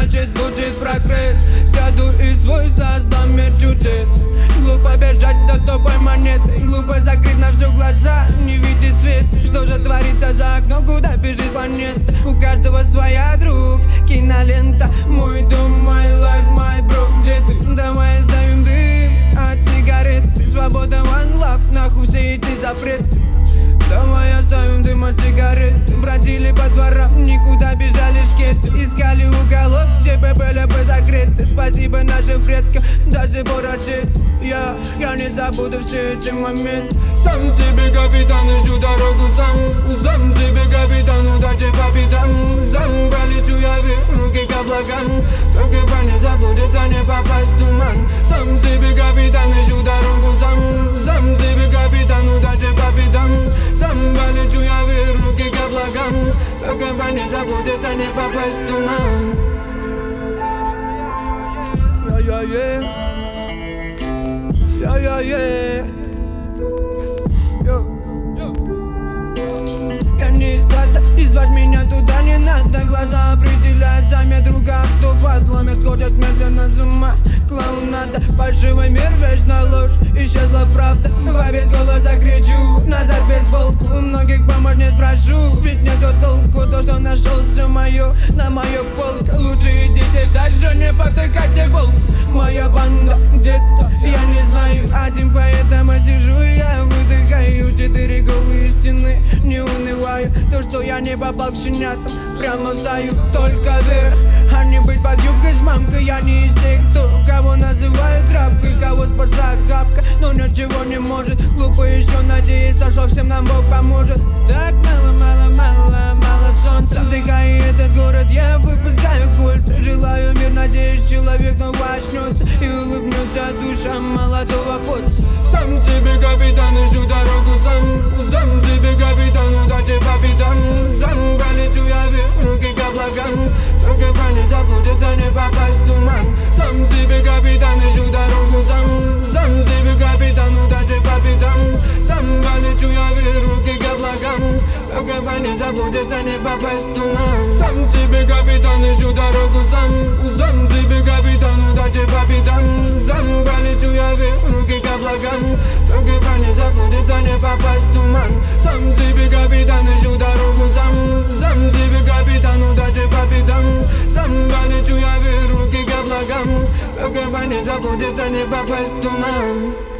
значит будет прогресс. Сяду и свой создам мир чудес. Глупо бежать за топовой монетой, глупо закрыть на всю глаза, не видеть свет. Что же творится за окном, куда бежит планета? У каждого своя, друг, кинолента. Мой дом, мой лайф, мой бро. Где ты? Давай оставим дым от сигарет. Свобода, one love, нахуй все эти запреты. Давай оставим дым от сигарет. Бродили по дворам, никуда бежали шкеты. Искали уголок, где были бы закрыты. Спасибо нашим предкам, до сих пор одет. Я не забуду все эти моменты. Сам себе капитан, ищу дорогу сам себе капитан, удачи по пятам. Сам полечу я вверх, руки к облакам. Только бы не заблудиться, не попасть в туман. Сам себе капитан, ищу дорогу сам себе капитан, удачи по пятам. Сам полечу я вверх, руки к облакам. Только бы не заблудиться, не попасть в туман. Я не из стада, и звать меня туда не надо. Глаза определяют замет друга, кто подломит, сходят медленно с ума. Клоунада, фальшивый мир, вечная ложь, исчезла правда. Во весь голос закричу, назад без волку. У многих помочь не спрошу, ведь нету толку. То, что нашел, все мое, на мою полку. Лучше идите дальше, не потыкайте волк. Моя банда где-то, я не знаю один, поэтому сижу я выдыхаю. 4 голые стены, не унываю. То, что я не попал к щенятам, прямо стою только вверх. А не быть под юбкой с мамкой, я не из тех, кого называют трапкой, кого спасает капка, но ничего не может. Глупо еще надеяться, что всем нам Бог поможет. Так мало солнца, вдыхая этот город, я выпускаю кольца. Желаю мир, надеюсь, человек снова очнется и улыбнется душа молодого поца. Сам себе капитан, ищу дорогу сам себе капитан, удачи по пятам. Сам полечу я вверх, руки к облакам. Только бы не заблудиться, не попасть в туман. Сам себе капитан, ищу дорогу сам себе капитан, удачи по пятам. Сам полечу я вверх, руки к облакам. Только бы не заблудиться, не попасть в туман. Сам себе капитан, ищу дорогу сам себе капитан, удачи по пятам. Сам полечу я вверх, руки к облакам. Только бы не заблудиться, не попасть в туман. Сам себе капитан, ищу дорогу сам себе капитан, удачи по пятам. Сам полечу я вверх, руки к облакам. Только бы не заблудиться, не попасть в туман.